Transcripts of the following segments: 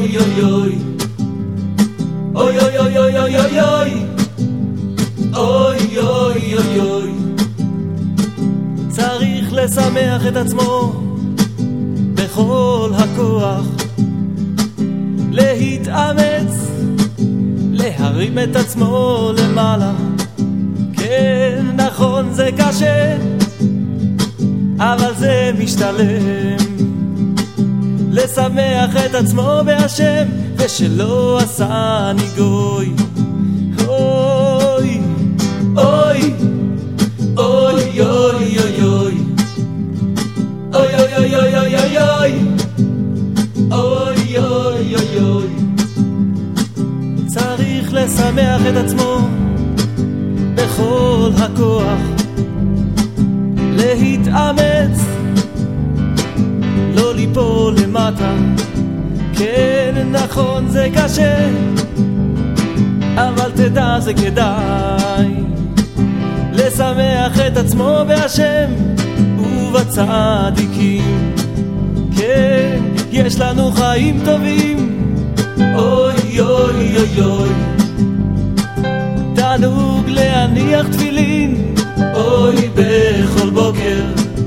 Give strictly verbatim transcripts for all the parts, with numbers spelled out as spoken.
אוי אוי אוי אוי אוי אוי אוי אוי אוי אוי אוי אוי צריך לשמח את עצמו בכל הכוח, להתאמץ, להרים את עצמו למעלה. כן, נכון, זה קשה, אבל זה משתלם. לשמח את עצמו בהשם, ושלא עשני גוי. אוי, אוי, אוי, אוי, אוי, אוי. אוי, אוי, אוי, אוי, אוי, אוי, אוי. אוי, אוי, אוי, אוי. צריך לשמח את עצמו בכל הכוח, להתאמץ, לא ליפול למטה. כן, נכון, זה קשה, אבל תדע זה כדאי. לשמח את עצמו בהשם ובצדיקים. כן, יש לנו חיים טובים. אוי אוי אוי אוי, תענוג להניח תפילין. אוי בכל בוקר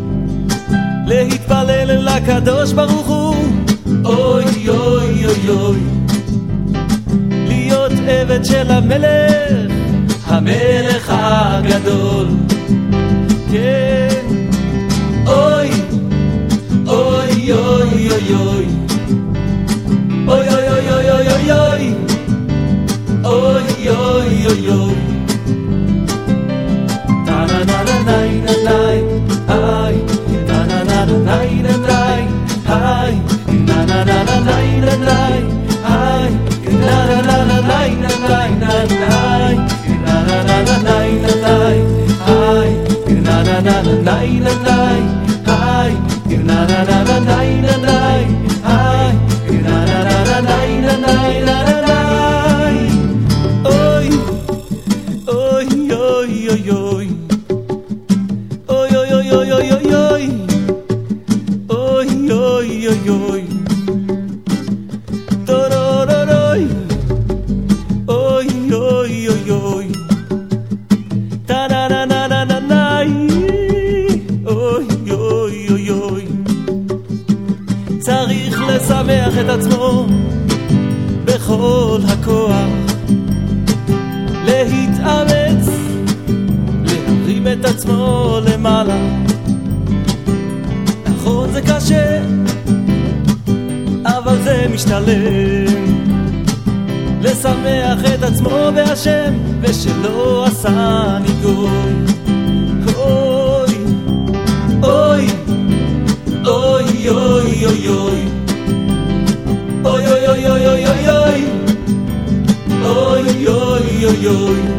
להתפלל אל הקדוש ברוך הוא. אוי אוי אוי אוי, להיות עבד של המלך, המלך הגדול. כן, אוי אוי אוי אוי אוי אוי אוי אוי אוי אוי אוי אוי אוי אוי אוי. Ta na na na na na na ay, ta na na na na na na ay, na na na na na na na ay, na na na na na na na na ay, na na na na na na na ay, na na na na na na na ay, na na na na na na na ay, na na na na na na na na. Oy oy oy oy oy oy oy oy oy oy oy oy oy oy oy oy torororoy oy oy oy oy ta na na na na na na oy oy oy oy. צריך לשמח את עצמו בכל הכוח, להתאמץ, להרים את עצמו למעלה. נכון, זה קשה, אבל זה משתלם. לשמח את עצמו בהשם, ושלא עשני גוי. אוי, אוי, אוי, אוי, אוי, אוי. אוי, אוי, אוי, אוי, אוי, אוי. אוי, אוי, אוי, אוי.